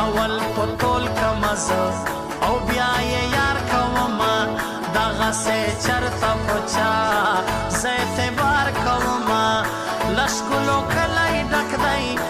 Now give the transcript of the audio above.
اول پتول کمزه او بیا یې یار کوما دغسې چرته پچا زه اعتبار کوما لشکلو کلی ډک دی